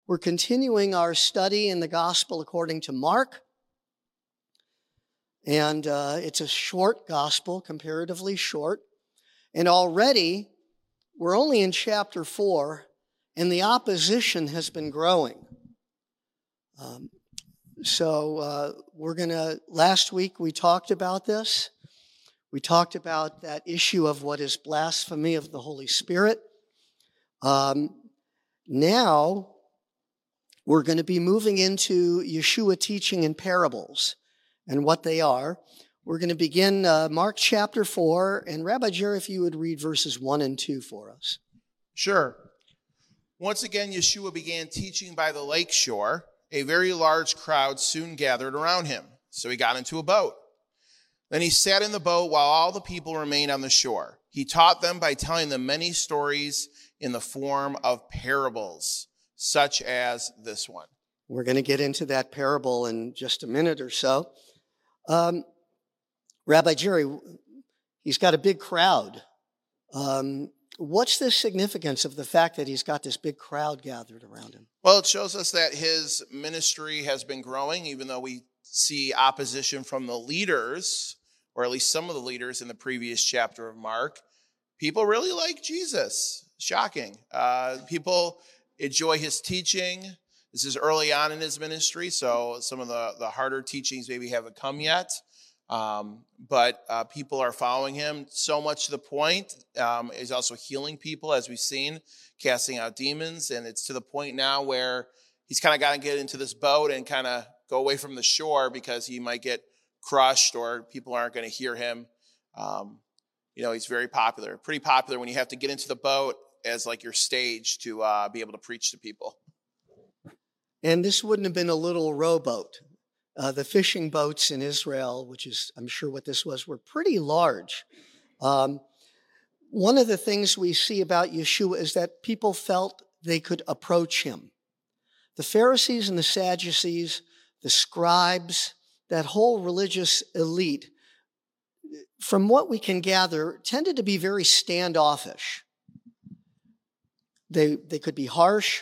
We're continuing our study in the Gospel according to Mark. And it's a short gospel, comparatively short. And already, we're only in chapter 4, and the opposition has been growing. Last week we talked about this. We talked about that issue of what is blasphemy of the Holy Spirit. Now, we're going to be moving into Yeshua teaching in parables and what they are. We're going to begin Mark chapter 4, and Rabbi Jerry, if you would read verses 1 and 2 for us. Sure. Once again, Yeshua began teaching by the lake shore. A very large crowd soon gathered around him, so he got into a boat. Then he sat in the boat while all the people remained on the shore. He taught them by telling them many stories in the form of parables, such as this one. We're going to get into that parable in just a minute or so. Rabbi Jerry, he's got a big crowd. What's the significance of the fact that he's got this big crowd gathered around him? Well, it shows us that his ministry has been growing, even though we see opposition from the leaders, or at least some of the leaders in the previous chapter of Mark. People really like Jesus. Shocking. People enjoy his teaching. This is early on in his ministry, so some of the harder teachings maybe haven't come yet. But people are following him, so much to the point. He's also healing people, as we've seen, casting out demons. And it's to the point now where he's kind of got to get into this boat and kind of go away from the shore because he might get crushed or people aren't going to hear him. He's very popular, pretty popular when you have to get into the boat as like your stage to be able to preach to people. And this wouldn't have been a little rowboat. The fishing boats in Israel, which is, I'm sure what this was, were pretty large. One of the things we see about Yeshua is that people felt they could approach him. The Pharisees and the Sadducees, the scribes, that whole religious elite, from what we can gather, tended to be very standoffish. They could be harsh.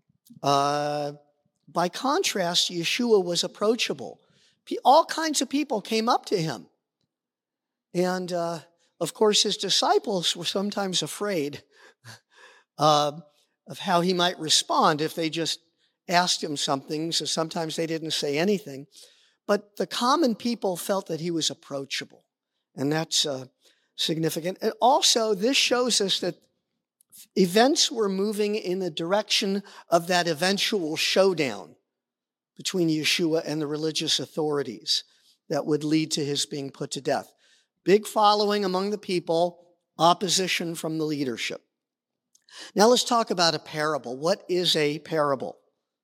By contrast, Yeshua was approachable. All kinds of people came up to him. And, of course, his disciples were sometimes afraid of how he might respond if they just asked him something, so sometimes they didn't say anything. But the common people felt that he was approachable, and that's significant. And also, this shows us that events were moving in the direction of that eventual showdown between Yeshua and the religious authorities that would lead to his being put to death. Big following among the people, opposition from the leadership. Now let's talk about a parable. What is a parable?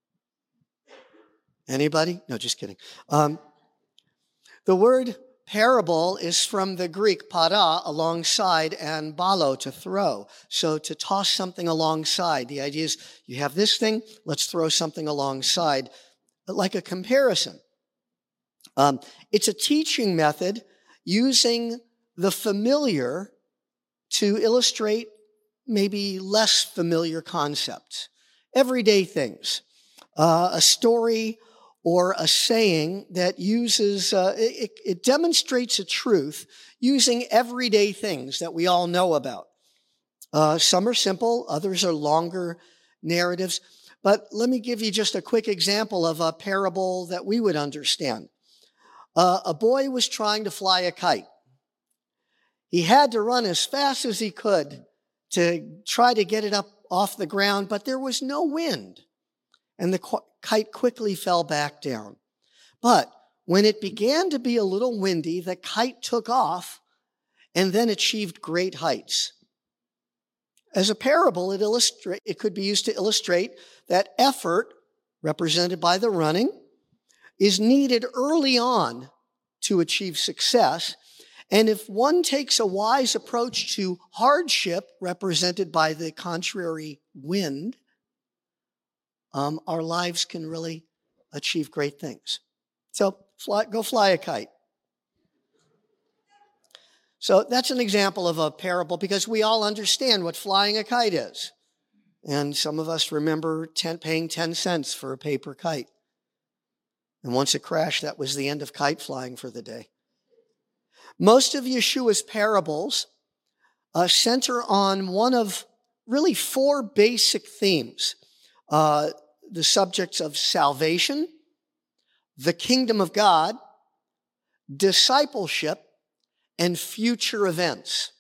Anybody? No, just kidding. The word parable is from the Greek para, alongside, and balo, to throw. So to toss something alongside. The idea is you have this thing, let's throw something alongside, like a comparison. It's a teaching method using the familiar to illustrate maybe less familiar concepts. Everyday things. A story or a saying that uses, it demonstrates a truth using everyday things that we all know about. Some are simple, others are longer narratives. But let me give you just a quick example of a parable that we would understand. A boy was trying to fly a kite. He had to run as fast as he could to try to get it up off the ground, but there was no wind. And the kite quickly fell back down. But when it began to be a little windy, the kite took off and then achieved great heights. As a parable, it could be used to illustrate that effort, represented by the running, is needed early on to achieve success. And if one takes a wise approach to hardship, represented by the contrary wind, our lives can really achieve great things. So go fly a kite. So that's an example of a parable because we all understand what flying a kite is. And some of us remember paying 10 cents for a paper kite. And once it crashed, that was the end of kite flying for the day. Most of Yeshua's parables center on one of really four basic themes. The subjects of salvation, the kingdom of God, discipleship, and future events.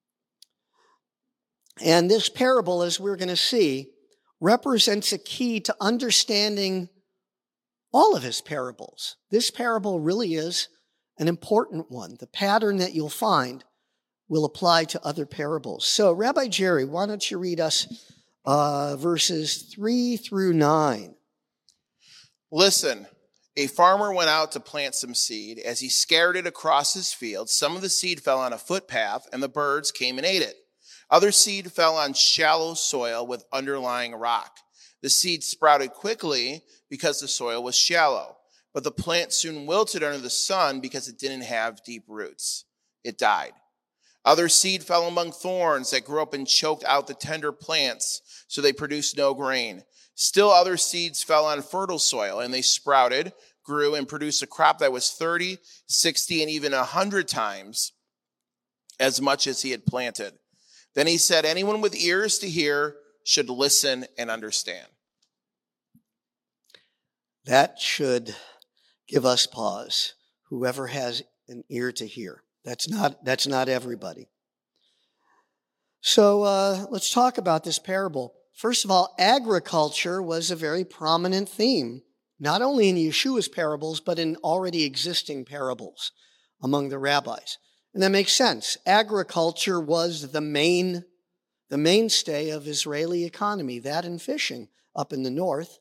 And this parable, as we're going to see, represents a key to understanding all of his parables. This parable really is an important one. The pattern that you'll find will apply to other parables. So, Rabbi Jerry, why don't you read us verses 3 through 9? Listen, a farmer went out to plant some seed. As he scattered it across his field, some of the seed fell on a footpath, and the birds came and ate it. Other seed fell on shallow soil with underlying rock. The seed sprouted quickly because the soil was shallow, but the plant soon wilted under the sun because it didn't have deep roots. It died. Other seed fell among thorns that grew up and choked out the tender plants, so they produced no grain. Still other seeds fell on fertile soil, and they sprouted, grew, and produced a crop that was 30, 60, and even 100 times as much as he had planted. Then he said, anyone with ears to hear should listen and understand. That should give us pause. Whoever has an ear to hear. That's not everybody. So let's talk about this parable. First of all, agriculture was a very prominent theme, not only in Yeshua's parables, but in already existing parables among the rabbis. And that makes sense. Agriculture was the mainstay of Israeli economy, that and fishing up in the north.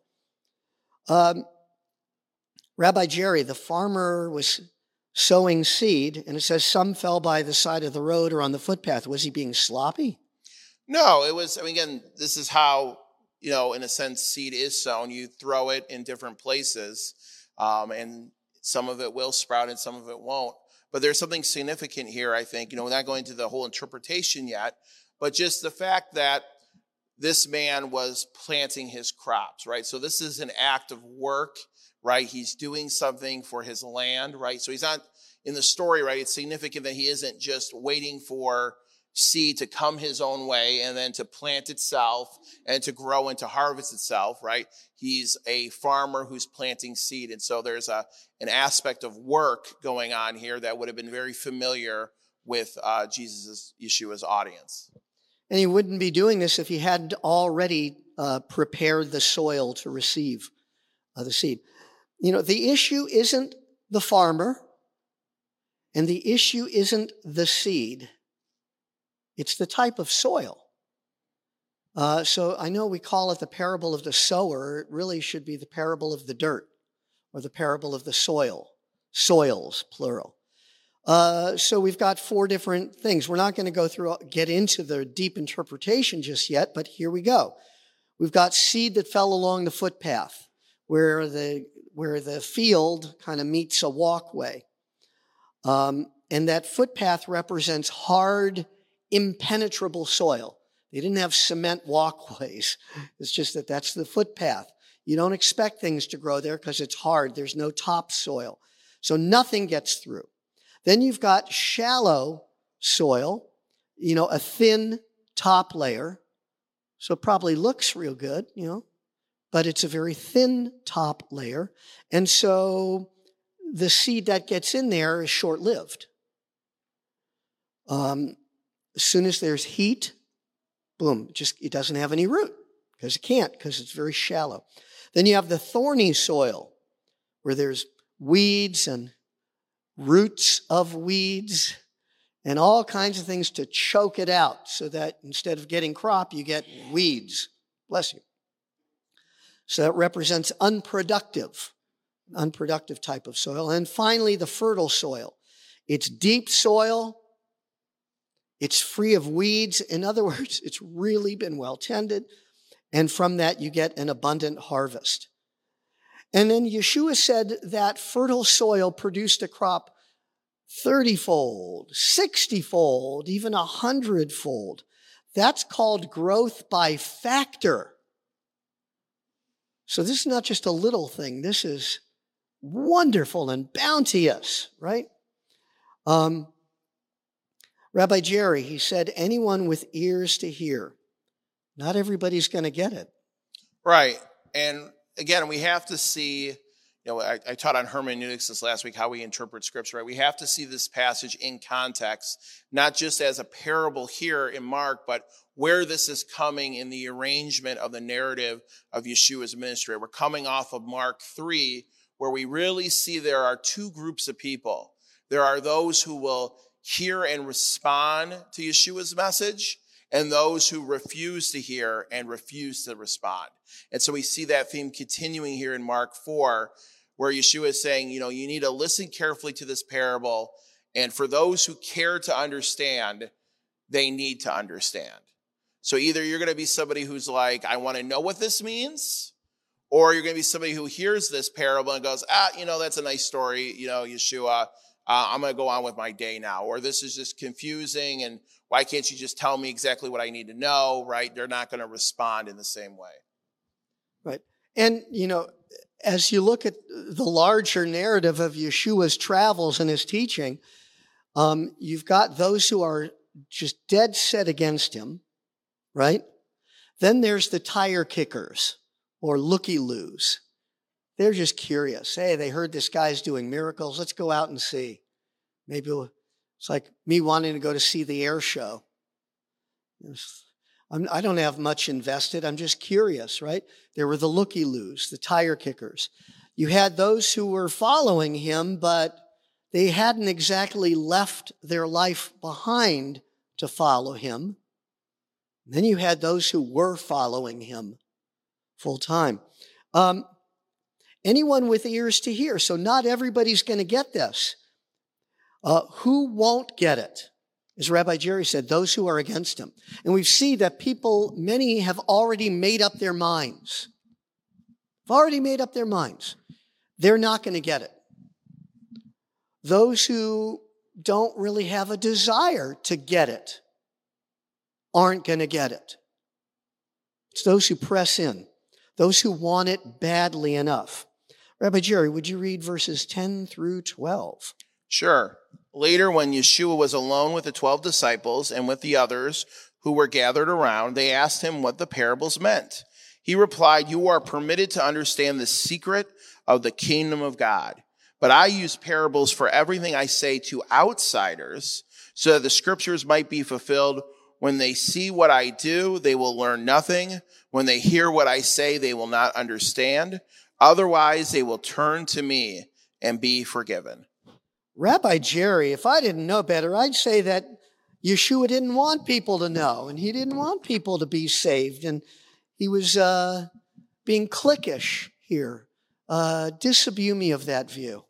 Rabbi Jerry, the farmer was sowing seed, and it says some fell by the side of the road or on the footpath. Was he being sloppy? No, it was, again, this is how, in a sense, seed is sown. You throw it in different places, and some of it will sprout and some of it won't. But there's something significant here, I think. We're not going into the whole interpretation yet, but just the fact that this man was planting his crops, right? So this is an act of work, right? He's doing something for his land, right? So he's not, in the story, right, it's significant that he isn't just waiting for seed to come his own way and then to plant itself and to grow and to harvest itself, right? He's a farmer who's planting seed. And so there's an aspect of work going on here that would have been very familiar with Yeshua's audience. And he wouldn't be doing this if he hadn't already prepared the soil to receive the seed. The issue isn't the farmer, and the issue isn't the seed. It's the type of soil. So I know we call it the parable of the sower. It really should be the parable of the dirt, or the parable of the soils, plural. So we've got four different things. We're not going to get into the deep interpretation just yet, but here we go. We've got seed that fell along the footpath, where the field kind of meets a walkway. And that footpath represents hard, impenetrable soil. They didn't have cement walkways. It's just that's the footpath. You don't expect things to grow there because it's hard. There's no topsoil. So nothing gets through. Then you've got shallow soil, a thin top layer. So it probably looks real good, but it's a very thin top layer. And so the seed that gets in there is short-lived. As soon as there's heat, boom, it doesn't have any root because it's very shallow. Then you have the thorny soil where there's weeds and roots of weeds and all kinds of things to choke it out so that instead of getting crop, you get weeds. Bless you. So that represents unproductive type of soil. And finally, the fertile soil. It's deep soil. It's free of weeds. In other words, it's really been well tended. And from that, you get an abundant harvest. And then Yeshua said that fertile soil produced a crop 30-fold, 60-fold, even 100-fold. That's called growth by factor. So this is not just a little thing. This is wonderful and bounteous, right? Rabbi Jerry, he said, anyone with ears to hear. Not everybody's going to get it. Right. And again, we have to see, I taught on hermeneutics this last week, how we interpret scripture, right? We have to see this passage in context, not just as a parable here in Mark, but where this is coming in the arrangement of the narrative of Yeshua's ministry. We're coming off of Mark 3, where we really see there are two groups of people. There are those who will hear and respond to Yeshua's message, and those who refuse to hear and refuse to respond. And so we see that theme continuing here in Mark 4, where Yeshua is saying, you need to listen carefully to this parable. And for those who care to understand, they need to understand. So either you're going to be somebody who's like, I want to know what this means, or you're going to be somebody who hears this parable and goes, that's a nice story, Yeshua, I'm going to go on with my day now. Or this is just confusing, and why can't you just tell me exactly what I need to know, right? They're not going to respond in the same way. Right. And, as you look at the larger narrative of Yeshua's travels and his teaching, you've got those who are just dead set against him, right? Then there's the tire kickers or looky-loos. They're just curious. Hey, they heard this guy's doing miracles. Let's go out and see. Maybe it's like me wanting to go to see the air show. I don't have much invested. I'm just curious, right? There were the looky-loos, the tire kickers. You had those who were following him, but they hadn't exactly left their life behind to follow him. And then you had those who were following him full time. Anyone with ears to hear. So not everybody's going to get this. Who won't get it? As Rabbi Jerry said, those who are against him. And we see that many have already made up their minds. They're not going to get it. Those who don't really have a desire to get it aren't going to get it. It's those who press in, those who want it badly enough. Rabbi Jerry, would you read verses 10 through 12? Sure. Later, when Yeshua was alone with the 12 disciples and with the others who were gathered around, they asked him what the parables meant. He replied, "You are permitted to understand the secret of the kingdom of God. But I use parables for everything I say to outsiders, so that the scriptures might be fulfilled. When they see what I do, they will learn nothing. When they hear what I say, they will not understand. Otherwise, they will turn to me and be forgiven." Rabbi Jerry, if I didn't know better, I'd say that Yeshua didn't want people to know, and he didn't want people to be saved, and he was being cliquish here. Disabuse me of that view.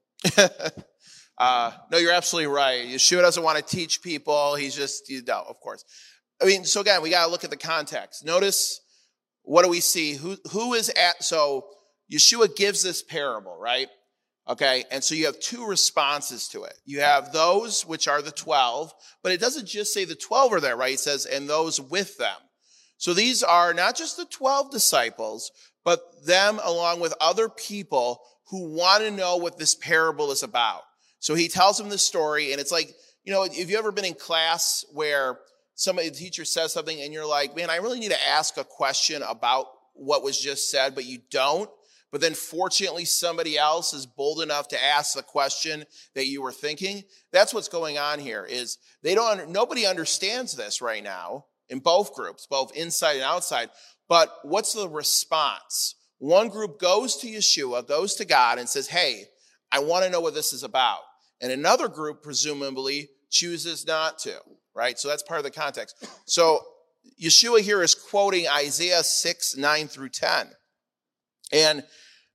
No, you're absolutely right. Yeshua doesn't want to teach people. He's just, of course. So again, we got to look at the context. Notice, what do we see? Who is at, so Yeshua gives this parable, right? Okay, and so you have two responses to it. You have those, which are the 12, but it doesn't just say the 12 are there, right? It says, and those with them. So these are not just the 12 disciples, but them along with other people who want to know what this parable is about. So he tells them this story, and it's like, if you've ever been in class where the teacher says something and you're like, man, I really need to ask a question about what was just said, but you don't. But then fortunately somebody else is bold enough to ask the question that you were thinking. That's what's going on here is nobody understands this right now in both groups, both inside and outside. But what's the response? One group goes to Yeshua, goes to God and says, hey, I want to know what this is about. And another group presumably chooses not to, right? So that's part of the context. So Yeshua here is quoting Isaiah 6, 9 through 10. And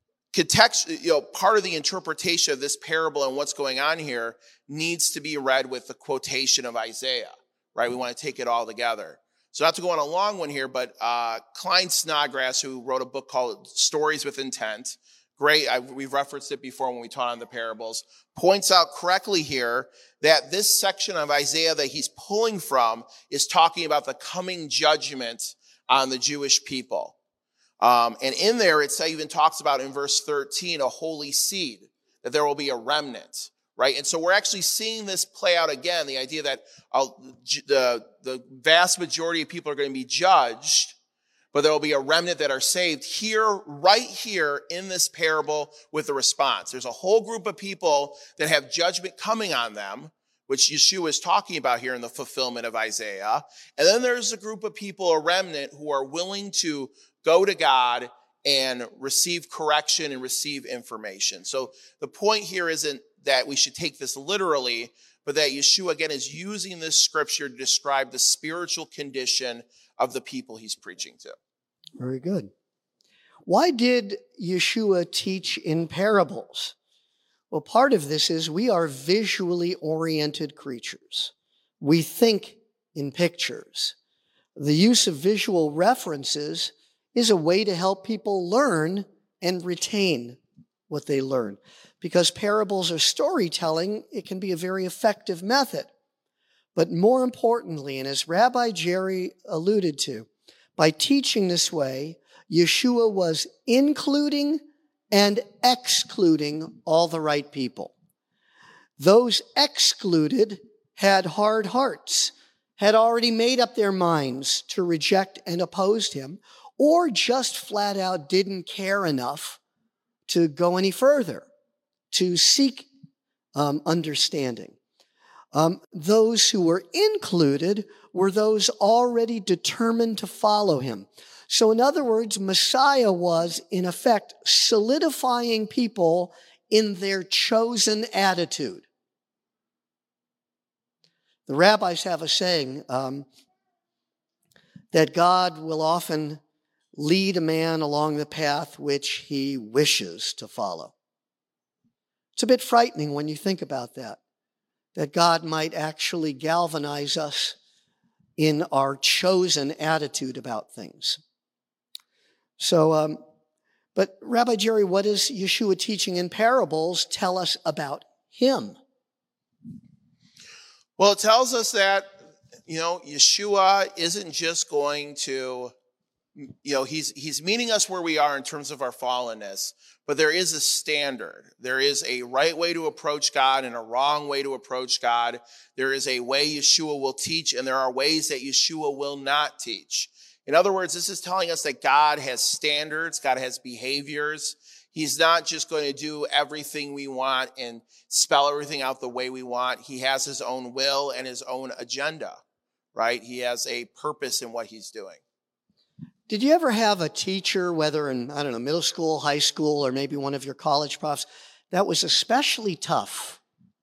part of the interpretation of this parable and what's going on here needs to be read with the quotation of Isaiah, right? We want to take it all together. So not to go on a long one here, but Klein Snodgrass, who wrote a book called Stories with Intent, great, we've referenced it before when we taught on the parables, points out correctly here that this section of Isaiah that he's pulling from is talking about the coming judgment on the Jewish people. And in there, it even talks about in verse 13, a holy seed, that there will be a remnant, right? And so we're actually seeing this play out again, the idea that the vast majority of people are going to be judged, but there will be a remnant that are saved here, right here in this parable with the response. There's a whole group of people that have judgment coming on them, which Yeshua is talking about here in the fulfillment of Isaiah. And then there's a group of people, a remnant, who are willing to go to God and receive correction and receive information. So the point here isn't that we should take this literally, but that Yeshua, again, is using this scripture to describe the spiritual condition of the people he's preaching to. Very good. Why did Yeshua teach in parables? Well, part of this is we are visually oriented creatures. We think in pictures. The use of visual references is a way to help people learn and retain what they learn. Because parables are storytelling, it can be a very effective method. But more importantly, and as Rabbi Jerry alluded to, by teaching this way, Yeshua was including and excluding all the right people. Those excluded had hard hearts, had already made up their minds to reject and oppose him, or just flat out didn't care enough to go any further, to seek understanding. Those who were included were those already determined to follow him. So in other words, Messiah was, in effect, solidifying people in their chosen attitude. The rabbis have a saying that God will often lead a man along the path which he wishes to follow. It's a bit frightening when you think about that God might actually galvanize us in our chosen attitude about things. So, but Rabbi Jerry, what does Yeshua teaching in parables tell us about him? Well, it tells us that, Yeshua isn't just going to, he's meeting us where we are in terms of our fallenness, but there is a standard. There is a right way to approach God and a wrong way to approach God. There is a way Yeshua will teach, and there are ways that Yeshua will not teach. In other words, this is telling us that God has standards, God has behaviors. He's not just going to do everything we want and spell everything out the way we want. He has his own will and his own agenda, right? He has a purpose in what he's doing. Did you ever have a teacher, whether in, middle school, high school, or maybe one of your college profs, that was especially tough,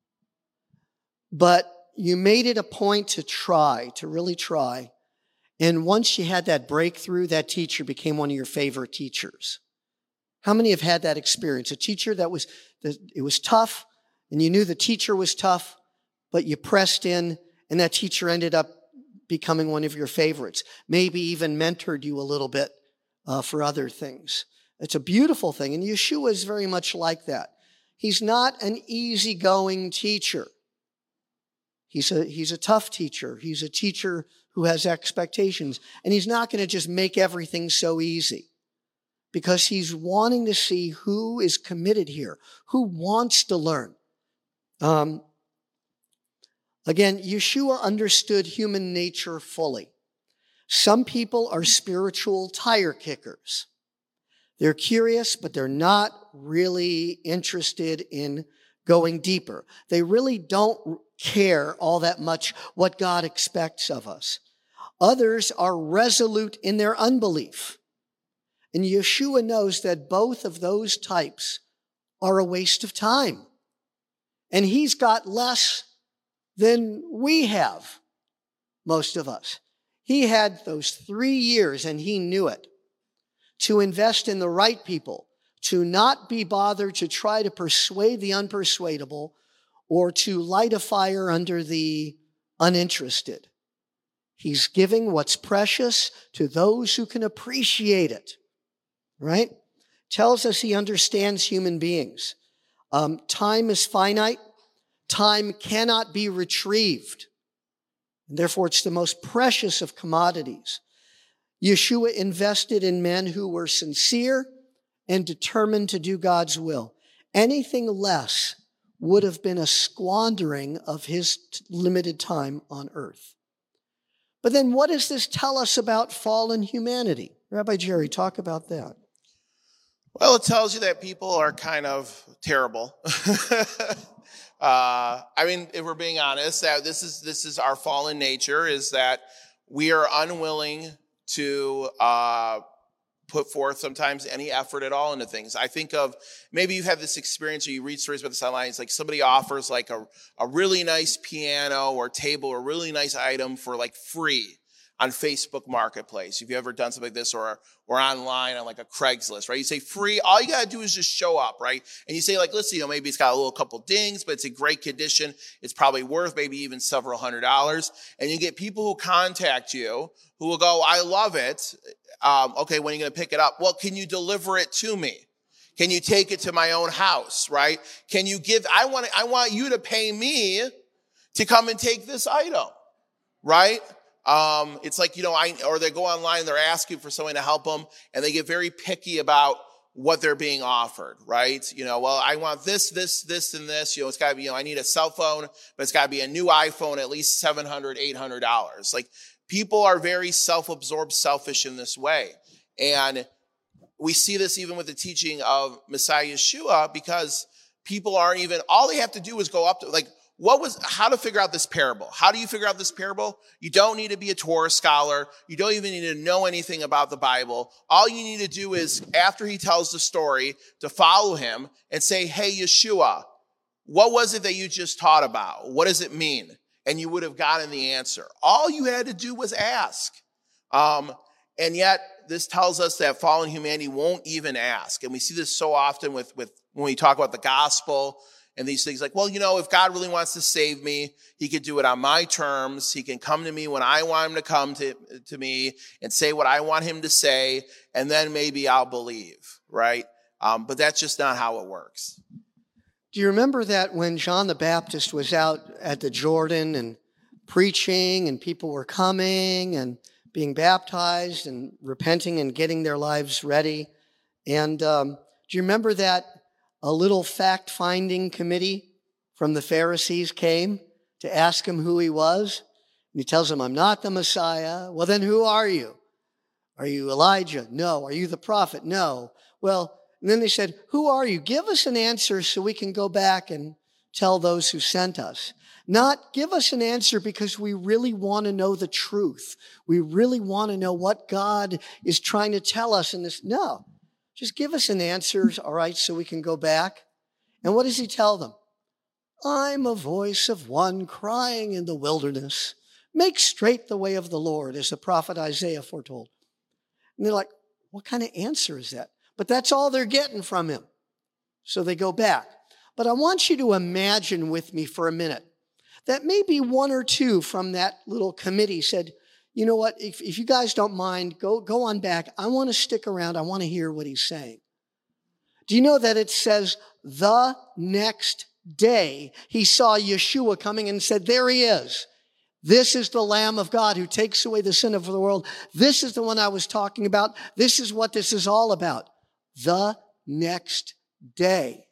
but you made it a point to really try, and once you had that breakthrough, that teacher became one of your favorite teachers? How many have had that experience? A teacher it was tough, and you knew the teacher was tough, but you pressed in, and that teacher ended up becoming one of your favorites, maybe even mentored you a little bit for other things. It's a beautiful thing, and Yeshua is very much like that. He's not an easygoing teacher. He's a tough teacher. He's a teacher who has expectations, and he's not going to just make everything so easy, because he's wanting to see who is committed here, who wants to learn. Again, Yeshua understood human nature fully. Some people are spiritual tire kickers. They're curious, but they're not really interested in going deeper. They really don't care all that much what God expects of us. Others are resolute in their unbelief. And Yeshua knows that both of those types are a waste of time. And he's got less than we have, most of us. He had those 3 years, and he knew it, to invest in the right people, to not be bothered to try to persuade the unpersuadable or to light a fire under the uninterested. He's giving what's precious to those who can appreciate it, right? tells us he understands human beings. Time is finite. Time cannot be retrieved. And therefore, it's the most precious of commodities. Yeshua invested in men who were sincere and determined to do God's will. Anything less would have been a squandering of his limited time on earth. But then what does this tell us about fallen humanity? Rabbi Jerry, talk about that. Well, it tells you that people are kind of terrible. If we're being honest, that this is our fallen nature, is that we are unwilling to put forth sometimes any effort at all into things. I think of, maybe you've had this experience or you read stories about this online. It's like somebody offers like a really nice piano or table or a really nice item for like free on Facebook Marketplace. If you ever done something like this, or online on like a Craigslist, right? You say free, all you gotta do is just show up, right? And you say like, listen, maybe it's got a couple dings, but it's in great condition. It's probably worth maybe even several $100s. And you get people who contact you who will go, I love it. Okay, when are you gonna pick it up? Well, can you deliver it to me? Can you take it to my own house, right? Can you I want you to pay me to come and take this item, right? It's like, or they go online and they're asking for someone to help them, and they get very picky about what they're being offered, right? Well, I want this, and this. It's got to be, I need a cell phone, but it's got to be a new iPhone, at least $700, $800. Like, people are very self-absorbed, selfish in this way. And we see this even with the teaching of Messiah Yeshua, because people aren't even, all they have to do is go up to, like, how to figure out this parable. How do you figure out this parable? You don't need to be a Torah scholar. You don't even need to know anything about the Bible. All you need to do is, after he tells the story, to follow him and say, hey, Yeshua, what was it that you just taught about? What does it mean? And you would have gotten the answer. All you had to do was ask. And yet, this tells us that fallen humanity won't even ask. And we see this so often with when we talk about the gospel and these things, like, well, if God really wants to save me, he could do it on my terms. He can come to me when I want him to come to me and say what I want him to say, and then maybe I'll believe, right? But that's just not how it works. Do you remember that when John the Baptist was out at the Jordan and preaching, and people were coming and being baptized and repenting and getting their lives ready? And do you remember that a little fact-finding committee from the Pharisees came to ask him who he was? And he tells them, I'm not the Messiah. Well, then who are you? Are you Elijah? No. Are you the prophet? No. Well, and then they said, who are you? Give us an answer so we can go back and tell those who sent us. Not give us an answer because we really want to know the truth. We really want to know what God is trying to tell us in this. No. Just give us an answer, all right, so we can go back. And what does he tell them? I'm a voice of one crying in the wilderness. Make straight the way of the Lord, as the prophet Isaiah foretold. And they're like, what kind of answer is that? But that's all they're getting from him. So they go back. But I want you to imagine with me for a minute that maybe one or two from that little committee said, you know what, if you guys don't mind, go on back. I want to stick around. I want to hear what he's saying. Do you know that it says the next day he saw Yeshua coming and said, there he is. This is the Lamb of God who takes away the sin of the world. This is the one I was talking about. This is what this is all about. The next day.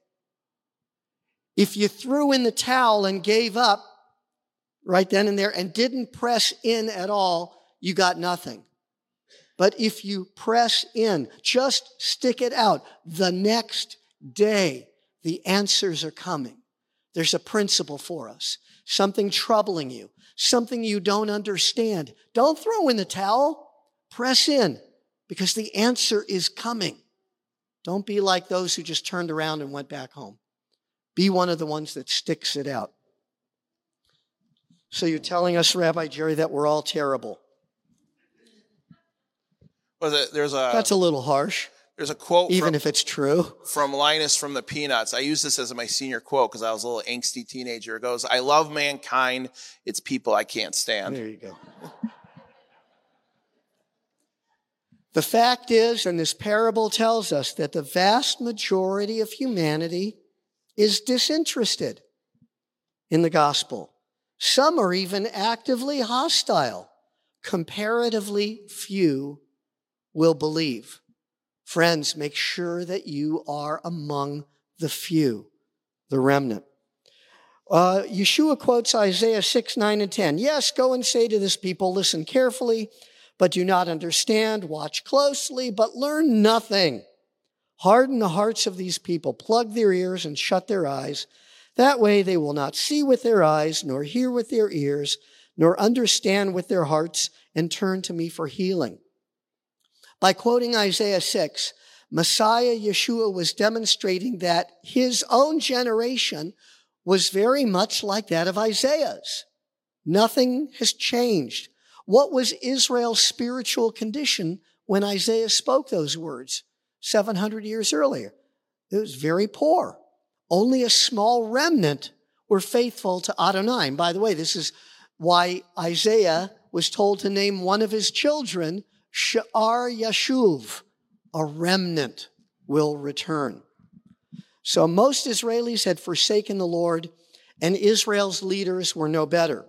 If you threw in the towel and gave up right then and there and didn't press in at all, you got nothing. But if you press in, just stick it out, the next day, the answers are coming. There's a principle for us, something troubling you, something you don't understand. Don't throw in the towel. Press in, because the answer is coming. Don't be like those who just turned around and went back home. Be one of the ones that sticks it out. So you're telling us, Rabbi Jerry, that we're all terrible. Well, that's a little harsh. There's a quote, even if it's true, from Linus from the Peanuts. I use this as my senior quote because I was a little angsty teenager. It goes, I love mankind. It's people I can't stand. There you go. The fact is, and this parable tells us, that the vast majority of humanity is disinterested in the gospel. Some are even actively hostile. Comparatively few will believe. Friends, make sure that you are among the few, the remnant. Yeshua quotes Isaiah 6, 9, and 10. Yes, go and say to this people, listen carefully, but do not understand. Watch closely, but learn nothing. Harden the hearts of these people. Plug their ears and shut their eyes. That way they will not see with their eyes, nor hear with their ears, nor understand with their hearts, and turn to me for healing. By quoting Isaiah 6, Messiah Yeshua was demonstrating that his own generation was very much like that of Isaiah's. Nothing has changed. What was Israel's spiritual condition when Isaiah spoke those words 700 years earlier? It was very poor. Only a small remnant were faithful to Adonai. And by the way, this is why Isaiah was told to name one of his children She'ar Yashuv, a remnant will return. So most Israelis had forsaken the Lord, and Israel's leaders were no better.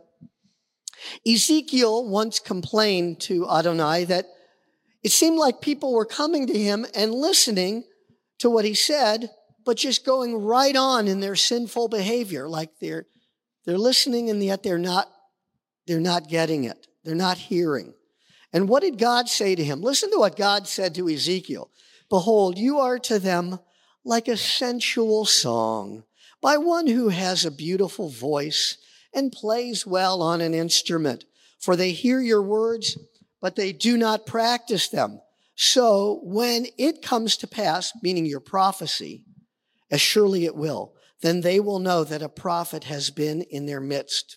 Ezekiel once complained to Adonai that it seemed like people were coming to him and listening to what he said, but just going right on in their sinful behavior, like they're listening and yet they're not getting it. They're not hearing. And what did God say to him? Listen to what God said to Ezekiel. Behold, you are to them like a sensual song by one who has a beautiful voice and plays well on an instrument. For they hear your words, but they do not practice them. So when it comes to pass, meaning your prophecy, as surely it will, then they will know that a prophet has been in their midst.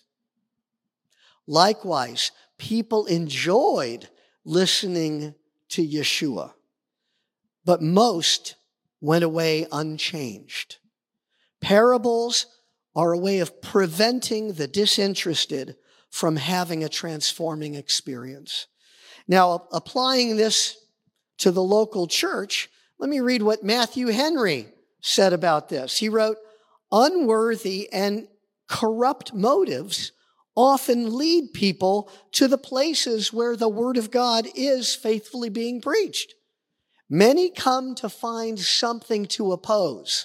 Likewise, people enjoyed listening to Yeshua, but most went away unchanged. Parables are a way of preventing the disinterested from having a transforming experience. Now, applying this to the local church, let me read what Matthew Henry said about this. He wrote, unworthy and corrupt motives often lead people to the places where the word of God is faithfully being preached. Many come to find something to oppose.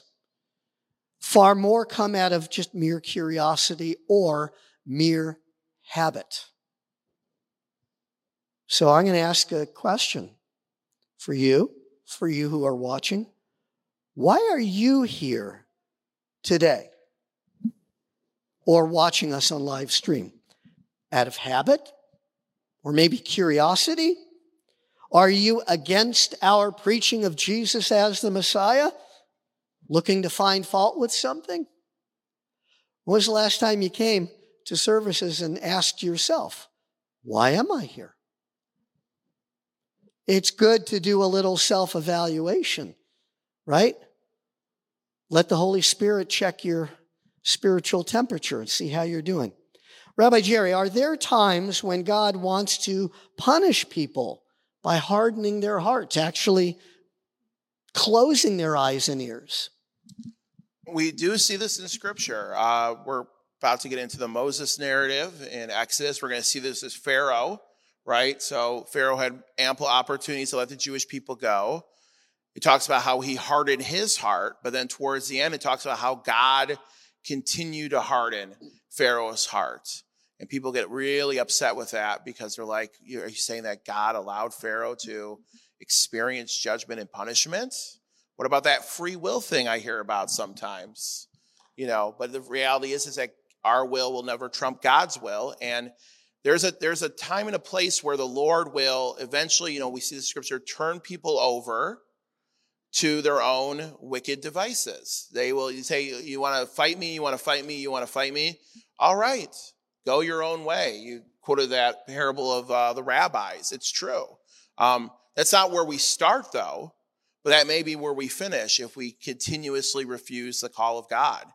Far more come out of just mere curiosity or mere habit. So I'm going to ask a question for you who are watching. Why are you here today or watching us on live stream? Out of habit or maybe curiosity? Are you against our preaching of Jesus as the Messiah? Looking to find fault with something? When was the last time you came to services and asked yourself, why am I here? It's good to do a little self-evaluation, right? Let the Holy Spirit check your spiritual temperature and see how you're doing. Rabbi Jerry, are there times when God wants to punish people by hardening their hearts, actually closing their eyes and ears? We do see this in Scripture. We're about to get into the Moses narrative in Exodus. We're going to see this as Pharaoh, right? So Pharaoh had ample opportunities to let the Jewish people go. It talks about how he hardened his heart, but then towards the end, it talks about how God continued to harden Pharaoh's heart. And people get really upset with that because they're like, are you saying that God allowed Pharaoh to experience judgment and punishment? What about that free will thing I hear about sometimes? But the reality is that our will never trump God's will. And there's a time and a place where the Lord will eventually, we see the Scripture, turn people over to their own wicked devices. They will say, you want to fight me, you want to fight me, you want to fight me? All right, go your own way. You quoted that parable of the rabbis. It's true. That's not where we start, though, but that may be where we finish if we continuously refuse the call of God.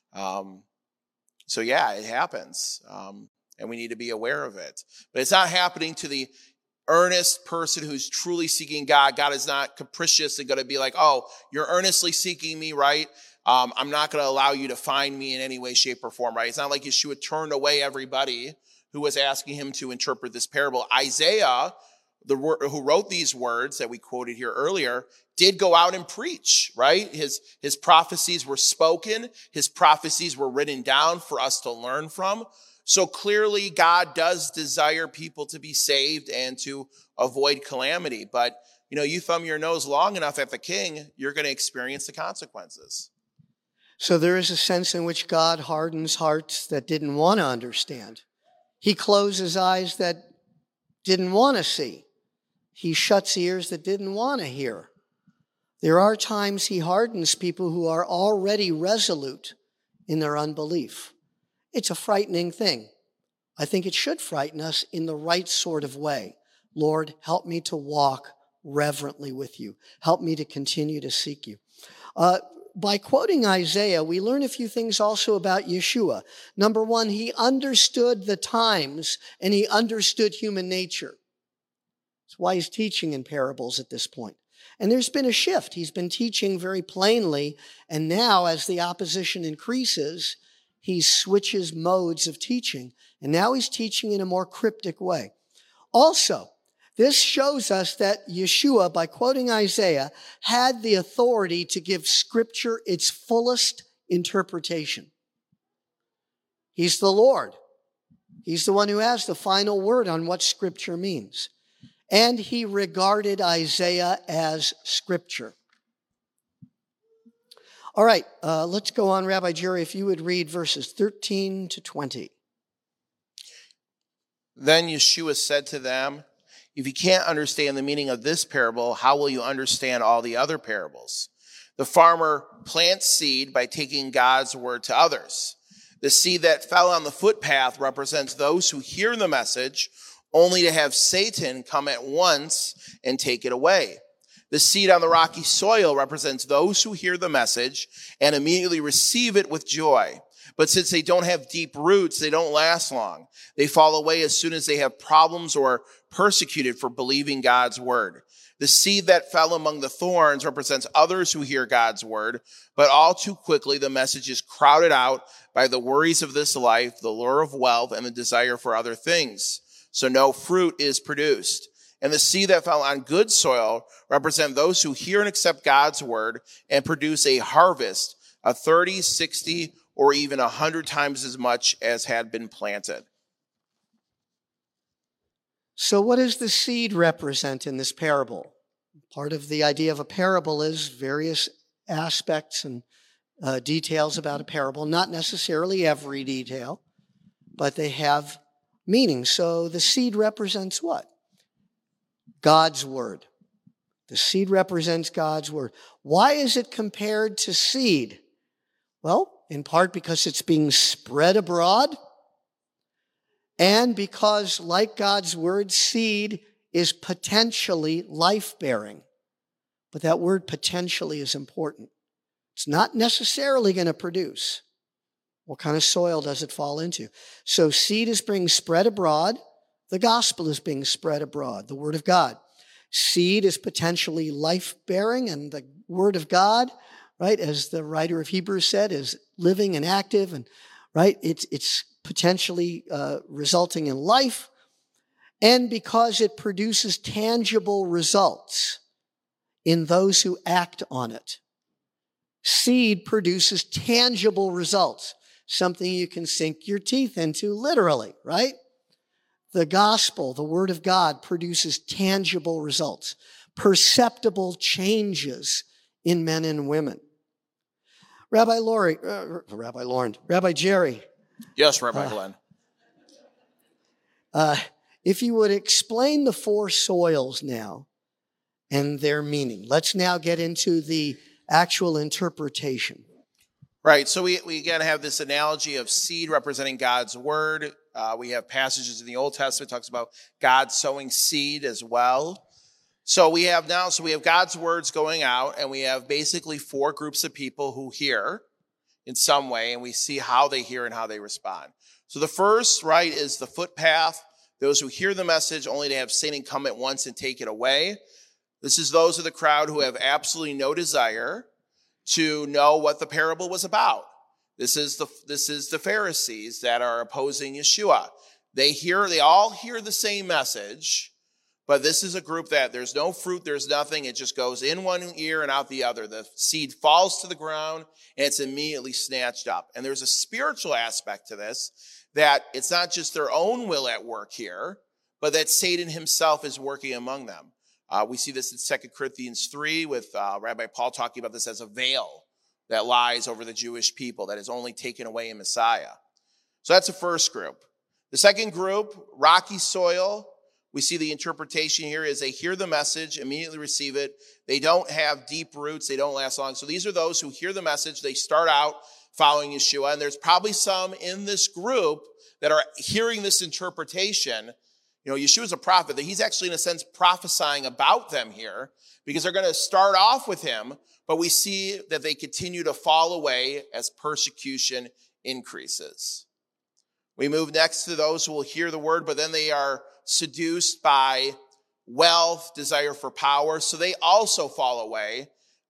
So yeah, it happens, and we need to be aware of it. But it's not happening to the earnest person who's truly seeking God. God is not capricious and going to be like, oh, you're earnestly seeking me, right? I'm not going to allow you to find me in any way, shape, or form, right? It's not like Yeshua turned away everybody who was asking him to interpret this parable. Isaiah, who wrote these words that we quoted here earlier, did go out and preach, right? His prophecies were spoken. His prophecies were written down for us to learn from. So clearly, God does desire people to be saved and to avoid calamity. But, you thumb your nose long enough at the king, you're going to experience the consequences. So there is a sense in which God hardens hearts that didn't want to understand. He closes eyes that didn't want to see. He shuts ears that didn't want to hear. There are times he hardens people who are already resolute in their unbelief. It's a frightening thing. I think it should frighten us in the right sort of way. Lord, help me to walk reverently with you. Help me to continue to seek you. By quoting Isaiah, we learn a few things also about Yeshua. Number one, he understood the times and he understood human nature. That's why he's teaching in parables at this point. And there's been a shift. He's been teaching very plainly, and now as the opposition increases, he switches modes of teaching, and now he's teaching in a more cryptic way. Also, this shows us that Yeshua, by quoting Isaiah, had the authority to give Scripture its fullest interpretation. He's the Lord. He's the one who has the final word on what Scripture means. And he regarded Isaiah as Scripture. All right, let's go on. Rabbi Jerry, if you would read verses 13 to 20. Then Yeshua said to them, if you can't understand the meaning of this parable, how will you understand all the other parables? The farmer plants seed by taking God's word to others. The seed that fell on the footpath represents those who hear the message, only to have Satan come at once and take it away. The seed on the rocky soil represents those who hear the message and immediately receive it with joy. But since they don't have deep roots, they don't last long. They fall away as soon as they have problems or persecuted for believing God's word. The seed that fell among the thorns represents others who hear God's word, but all too quickly the message is crowded out by the worries of this life, the lure of wealth, and the desire for other things. So no fruit is produced. And the seed that fell on good soil represent those who hear and accept God's word and produce a harvest of 30, 60, or even 100 times as much as had been planted. So what does the seed represent in this parable? Part of the idea of a parable is various aspects and details about a parable, not necessarily every detail, but they have meaning. So the seed represents what? God's word. The seed represents God's word. Why is it compared to seed? Well, in part because it's being spread abroad, and because, like God's word, seed is potentially life-bearing. But that word potentially is important. It's not necessarily going to produce. What kind of soil does it fall into? So seed is being spread abroad. The gospel is being spread abroad, the word of God. Seed is potentially life-bearing, and the word of God, right, as the writer of Hebrews said, is living and active, and right, it's potentially resulting in life, and because it produces tangible results in those who act on it. Seed produces tangible results, something you can sink your teeth into literally, right? The gospel, the word of God, produces tangible results, perceptible changes in men and women. Rabbi Jerry. Yes, Rabbi Glenn. If you would explain the four soils now and their meaning. Let's now get into the actual interpretation. Right, so we again have this analogy of seed representing God's word. We have passages in the Old Testament that talks about God sowing seed as well. So we have God's words going out, and we have basically four groups of people who hear in some way, and we see how they hear and how they respond. So the first, right, is the footpath. those who hear the message only to have Satan come at once and take it away. This is those of the crowd who have absolutely no desire to know what the parable was about. This is the Pharisees that are opposing Yeshua. They all hear the same message, but this is a group that there's no fruit, there's nothing. It just goes in one ear and out the other. The seed falls to the ground and it's immediately snatched up. And there's a spiritual aspect to this, that it's not just their own will at work here, but that Satan himself is working among them. We see this in 2 Corinthians 3 with Rabbi Paul talking about this as a veil that lies over the Jewish people that is only taken away in Messiah. So that's the first group. The second group, rocky soil, we see the interpretation here is they hear the message, immediately receive it. They don't have deep roots. They don't last long. So these are those who hear the message. They start out following Yeshua. And there's probably some in this group that are hearing this interpretation. You know, Yeshua's a prophet, that he's actually in a sense prophesying about them here because they're going to start off with him, but we see that they continue to fall away as persecution increases. We move next to those who will hear the word, but then they are seduced by wealth, desire for power, so they also fall away.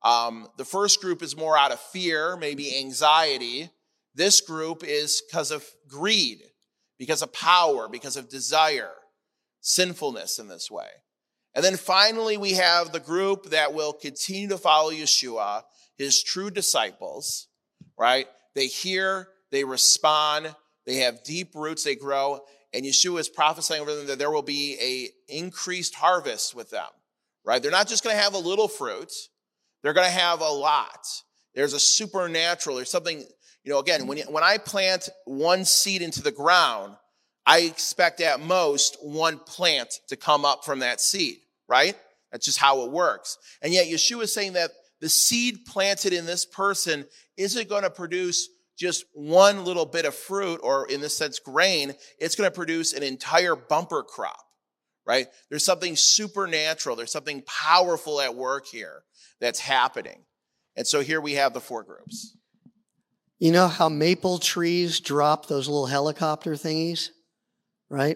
The first group is more out of fear, maybe anxiety. This group is because of greed, because of power, because of desire, sinfulness in this way. And then finally, we have the group that will continue to follow Yeshua, his true disciples, right? They hear, they respond, they have deep roots, they grow, and Yeshua is prophesying over them that there will be a increased harvest with them, right? They're not just going to have a little fruit. They're going to have a lot. There's a supernatural, there's something, again, when I plant one seed into the ground, I expect at most one plant to come up from that seed, right? That's just how it works. And yet Yeshua is saying that the seed planted in this person isn't going to produce just one little bit of fruit, or in this sense, grain. It's going to produce an entire bumper crop, right? There's something supernatural. There's something powerful at work here that's happening. And so here we have the four groups. You know how maple trees drop those little helicopter thingies, right?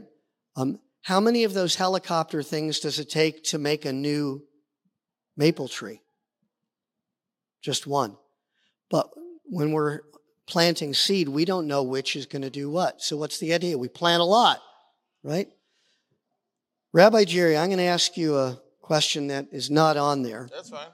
How many of those helicopter things does it take to make a new maple tree? Just one. But when we're planting seed, we don't know which is going to do what. So what's the idea? We plant a lot, right? Rabbi Jerry, I'm going to ask you a question that is not on there. That's fine.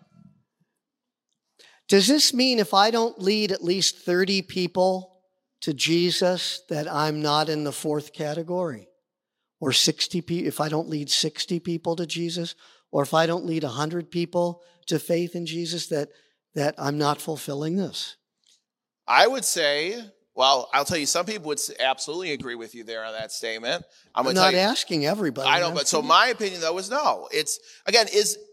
Does this mean if I don't lead at least 30 people to Jesus that I'm not in the fourth category? Or 60 people, if I don't lead 60 people to Jesus? Or if I don't lead 100 people to faith in Jesus, that I'm not fulfilling this? I would say, well, I'll tell you, some people would absolutely agree with you there on that statement. I'm not asking everybody. I know, but so my opinion though is no. It's again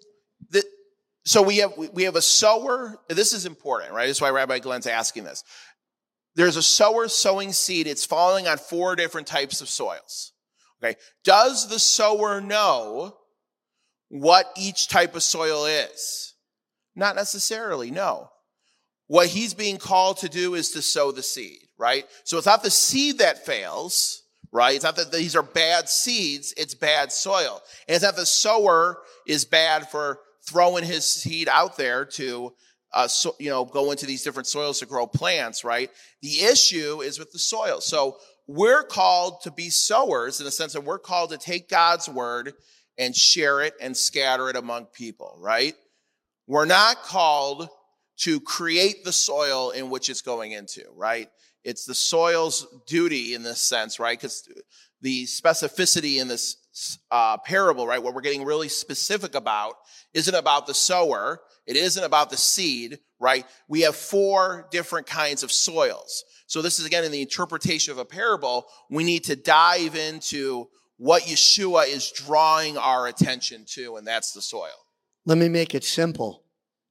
so we have a sower. This is important, right? That's why Rabbi Glenn's asking this. There's a sower sowing seed. It's falling on 4 different types of soils. Okay, does the sower know what each type of soil is? Not necessarily. No. What he's being called to do is to sow the seed, right? So it's not the seed that fails, right? It's not that these are bad seeds, it's bad soil. And it's not the sower is bad for throwing his seed out there to, go into these different soils to grow plants, right? The issue is with the soil. So we're called to be sowers in the sense that we're called to take God's word and share it and scatter it among people, right? We're not called to create the soil in which it's going into, right? It's the soil's duty in this sense, right? Because the specificity in this parable, right, what we're getting really specific about isn't about the sower. It isn't about the seed, right? We have 4 different kinds of soils. So this is, again, in the interpretation of a parable, we need to dive into what Yeshua is drawing our attention to, and that's the soil. Let me make it simple.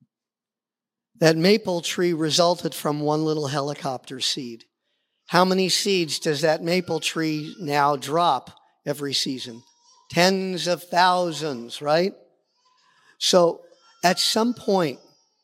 That maple tree resulted from one little helicopter seed. How many seeds does that maple tree now drop every season? Tens of thousands, right? So at some point,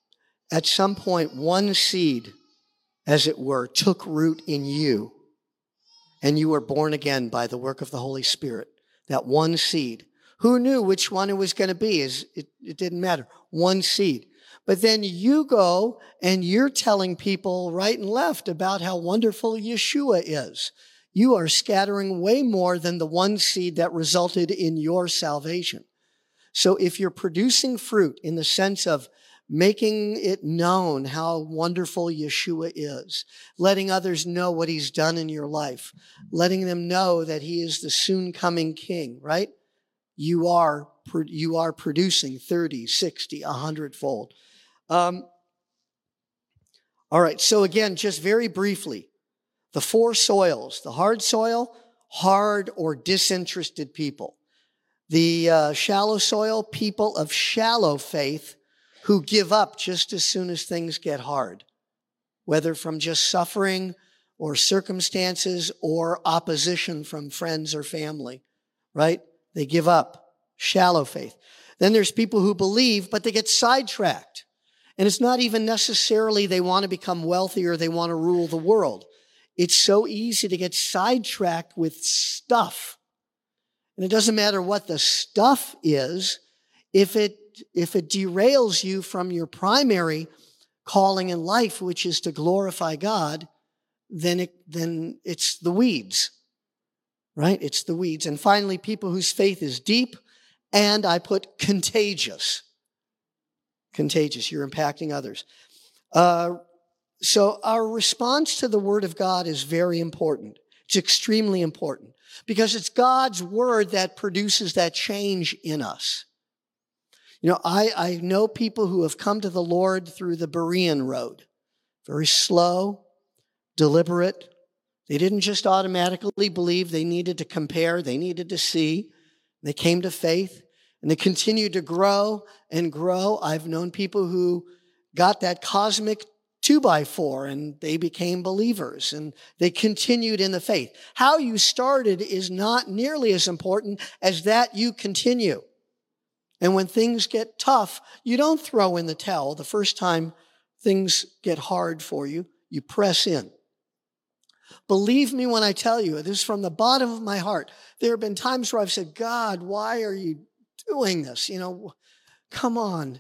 one seed, as it were, took root in you, and you were born again by the work of the Holy Spirit. That one seed. Who knew which one it was going to be? It didn't matter. One seed. But then you go and you're telling people right and left about how wonderful Yeshua is. You are scattering way more than the one seed that resulted in your salvation. So if you're producing fruit in the sense of making it known how wonderful Yeshua is, letting others know what he's done in your life, letting them know that he is the soon coming king, right? You are producing 30, 60, 100-fold. All right, so again, just very briefly, the 4 soils: the hard soil, hard or disinterested people; the shallow soil, people of shallow faith who give up just as soon as things get hard, whether from just suffering or circumstances or opposition from friends or family, right? They give up. Shallow faith. Then there's people who believe, but they get sidetracked. And it's not even necessarily they want to become wealthy or they want to rule the world. It's so easy to get sidetracked with stuff. And it doesn't matter what the stuff is. If it derails you from your primary calling in life, which is to glorify God, then it's the weeds, right? It's the weeds. And finally, people whose faith is deep, and I put contagious. Contagious. You're impacting others. So our response to the Word of God is very important. It's extremely important because it's God's Word that produces that change in us. You know, I know people who have come to the Lord through the Berean road. Very slow, deliberate. They didn't just automatically believe. They needed to compare. They needed to see. They came to faith, and they continued to grow and grow. I've known people who got that cosmic 2x4, and they became believers, and they continued in the faith. How you started is not nearly as important as that you continue. And when things get tough, you don't throw in the towel. The first time things get hard for you, you press in. Believe me when I tell you, this is from the bottom of my heart. There have been times where I've said, God, why are you doing this? You know, come on.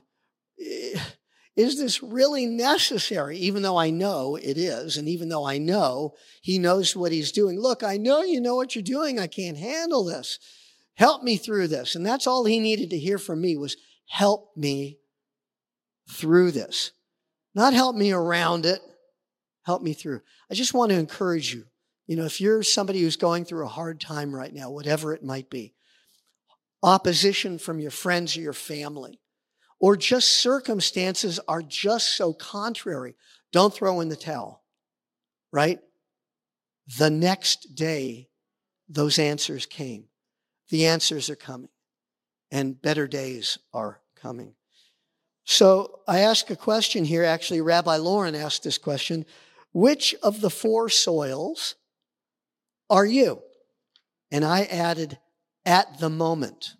Is this really necessary? Even though I know it is, and even though I know he knows what he's doing. Look, I know you know what you're doing. I can't handle this. Help me through this. And that's all he needed to hear from me was, help me through this. Not help me around it. Help me through. I just want to encourage you. You know, if you're somebody who's going through a hard time right now, whatever it might be, opposition from your friends or your family, or just circumstances are just so contrary, don't throw in the towel, right? The next day, those answers came. The answers are coming, and better days are coming. So I ask a question here. Actually, Rabbi Lauren asked this question. Which of the 4 soils are you? And I added, at the moment.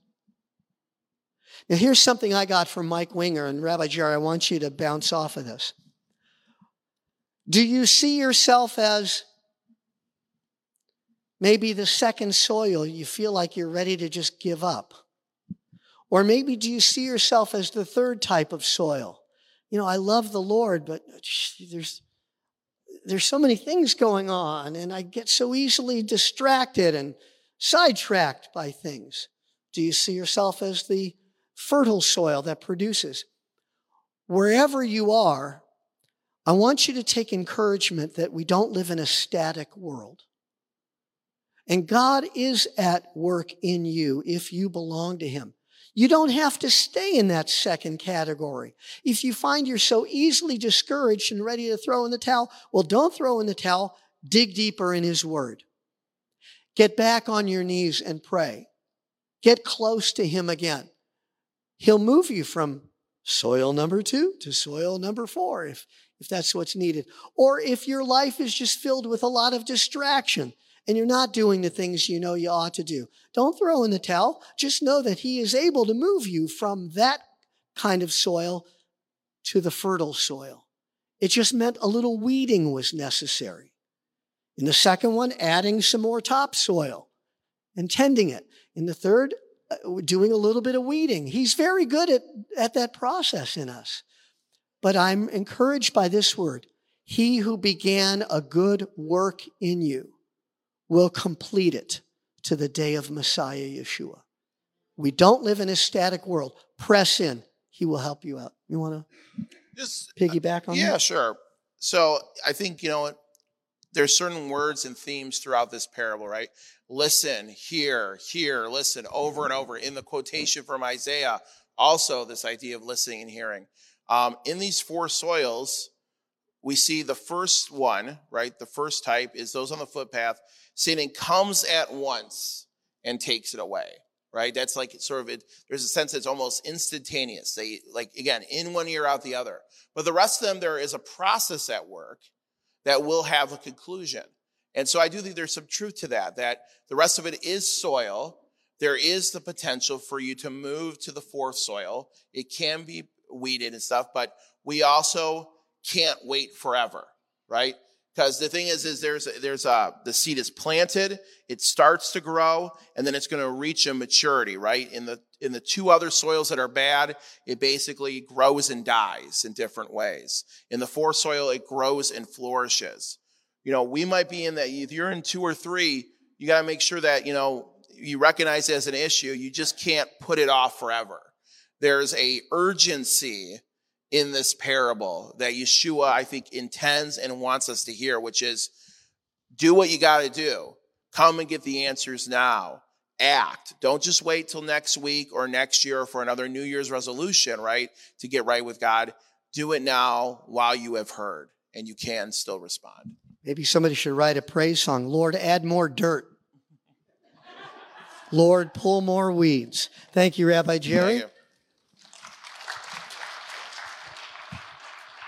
Now, here's something I got from Mike Winger, and Rabbi Jerry, I want you to bounce off of this. Do you see yourself as maybe the second soil? You feel like you're ready to just give up. Or maybe do you see yourself as the third type of soil? You know, I love the Lord, but there's so many things going on, and I get so easily distracted and sidetracked by things. Do you see yourself as the fertile soil that produces? Wherever you are, I want you to take encouragement that we don't live in a static world. And God is at work in you if you belong to him. You don't have to stay in that second category. If you find you're so easily discouraged and ready to throw in the towel, well, don't throw in the towel. Dig deeper in his word. Get back on your knees and pray. Get close to him again. He'll move you from soil number 2 to soil number 4 if that's what's needed. Or if your life is just filled with a lot of distraction and you're not doing the things you know you ought to do, don't throw in the towel. Just know that he is able to move you from that kind of soil to the fertile soil. It just meant a little weeding was necessary. In the second one, adding some more topsoil and tending it. In the third, doing a little bit of weeding. He's very good at that process in us. But I'm encouraged by this word. He who began a good work in you will complete it to the day of Messiah Yeshua. We don't live in a static world. Press in. He will help you out. You want to just piggyback on that? Yeah, sure. So I think, there's certain words and themes throughout this parable, right? Listen, hear, listen, over and over. In the quotation from Isaiah, also this idea of listening and hearing. In these four soils, we see the first one, right? The first type is those on the footpath. Satan comes at once and takes it away, right? That's like sort of it. There's a sense that's almost instantaneous. They again, in one ear, out the other. But the rest of them, there is a process at work that will have a conclusion. And so I do think there's some truth to that the rest of it is soil. There is the potential for you to move to the fourth soil. It can be weeded and stuff, but we also can't wait forever, right? Because the thing is the seed is planted, it starts to grow, and then it's going to reach a maturity, right? In the two other soils that are bad, it basically grows and dies in different ways. In the fourth soil, it grows and flourishes. We might be in that, if you're in 2 or 3, you got to make sure that, you recognize it as an issue. You just can't put it off forever. There's a urgency in this parable that Yeshua, I think, intends and wants us to hear, which is do what you got to do. Come and get the answers now. Act. Don't just wait till next week or next year for another New Year's resolution, right, to get right with God. Do it now while you have heard, and you can still respond. Maybe somebody should write a praise song. Lord, add more dirt. Lord, pull more weeds. Thank you, Rabbi Jerry.